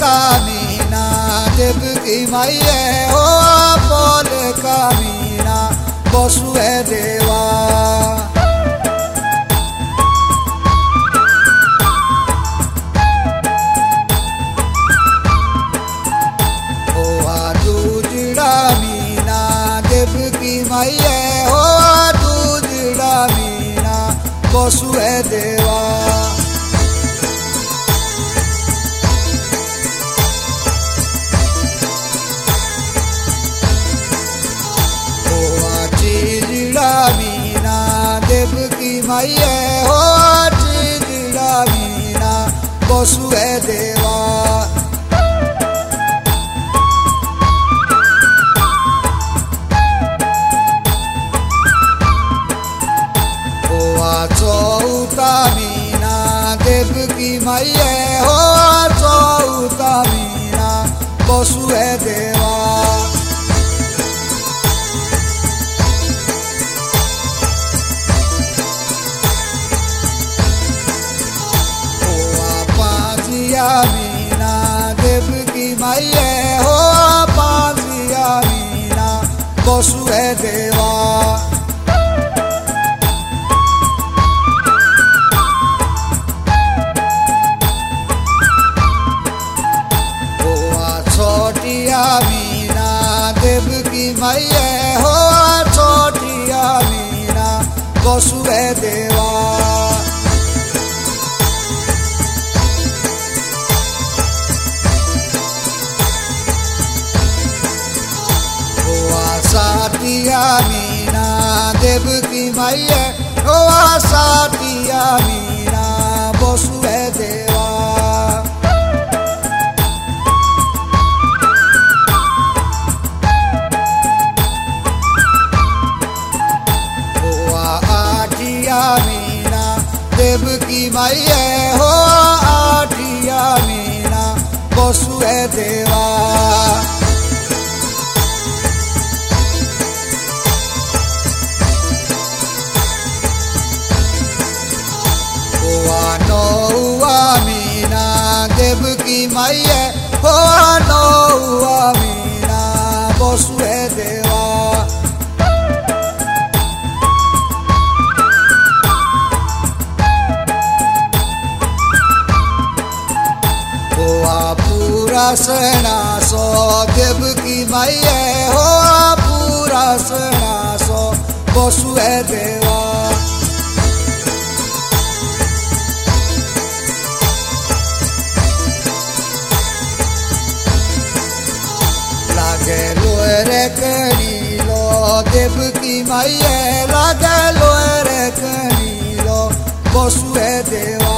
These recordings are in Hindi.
का मीना देवकी माये हो बोल का मीना बसुए देवा ओ दूजड़ा मीना देवकी माये हो दूजड़ा मीना बसुए देवा मीना देवकी माये हो चिजड़ा मीना बसुए देवा चौथा मीना देवकी माये हो चौथा मीना बसुए देवा मीना देवकी माये हो पांजिया मीना बसुए देवा छोटिया मीना देवकी माये हो छोटिया मीना बसुए देवा सातिया मीना देवकी माये हो सातिया मीना बसुए देवा आठिया मीना देवकी माये हो आठिया मीना बसुए देवा नौवा मीना देवकी माये हो नौवा मीना बसुए देवा पूरा सेना सो देवकी माये हो पूरा सेना सो बसुए देवा लागे लोरे कनीलो देवकी माये लागे लोरे कनीलो बसुए देवा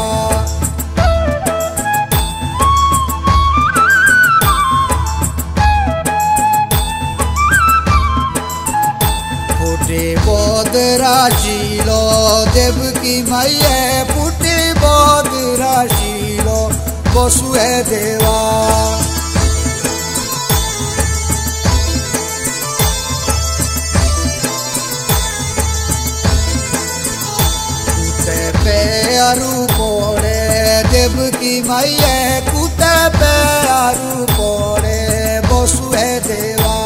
पुटी बोध राशिलो देवकी माये पुटी बोध राशिलो बसुए देवा आरु पोड़े देवकी माये कुते पे आरु पोड़े बसुए देवा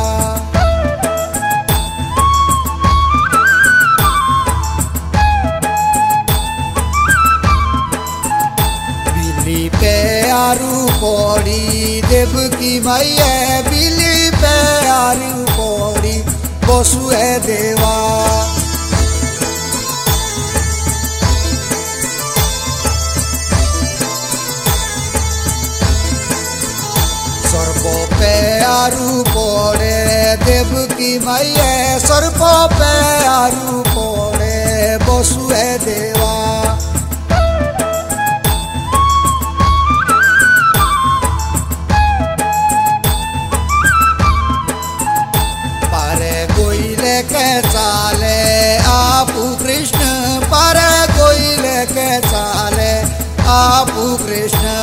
बिल्ली पे आरु पोड़ी देवकी माये बिल्ली पे आरु पोड़ी बसुए देवा सर्प पे आरु पोड़े देवकी माये सर्प पे आरु पोड़े बसुए देवा पारे गोइले के चाले आपू कृष्ण पारे गोइले के चाले आपू कृष्ण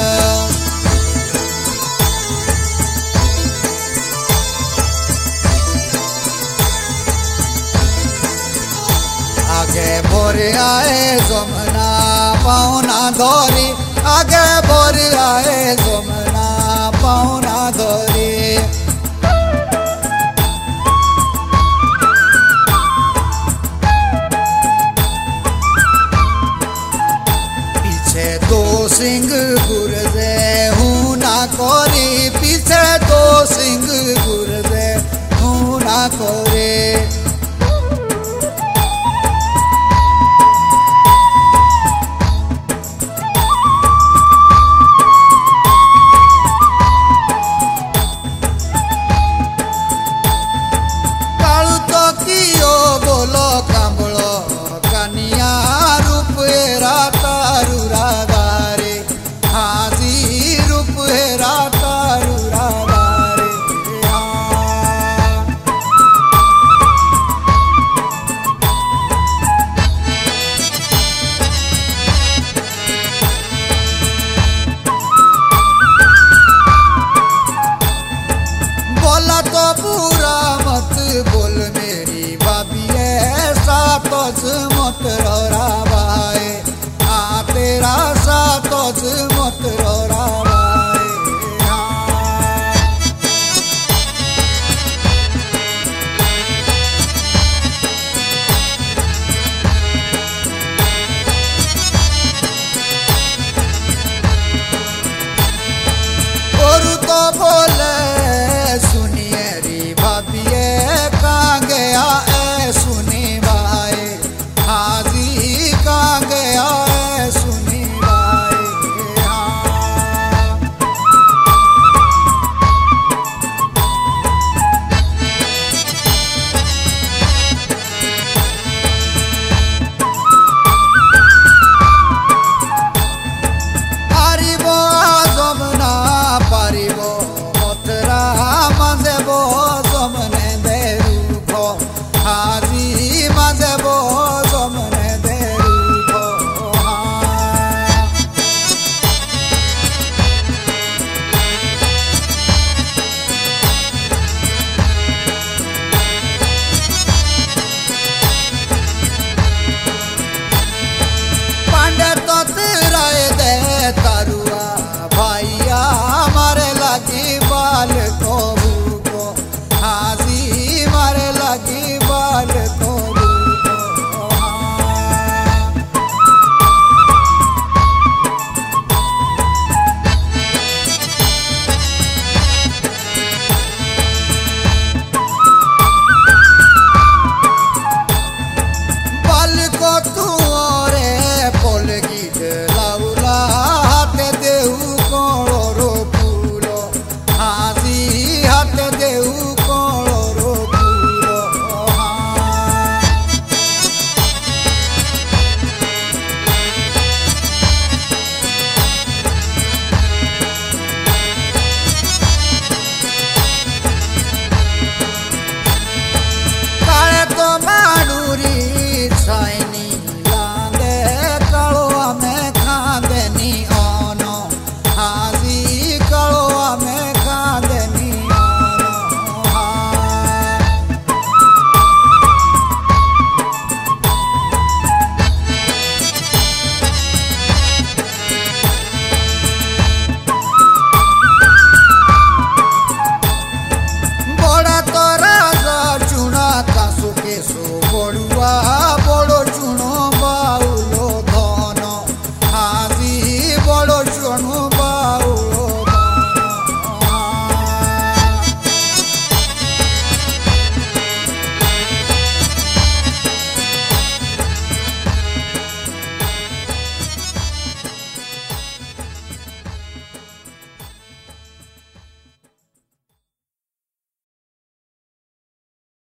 आगे भोर आए जमुना पाहुना धोरी आगे भोर आए जमुना तो बोल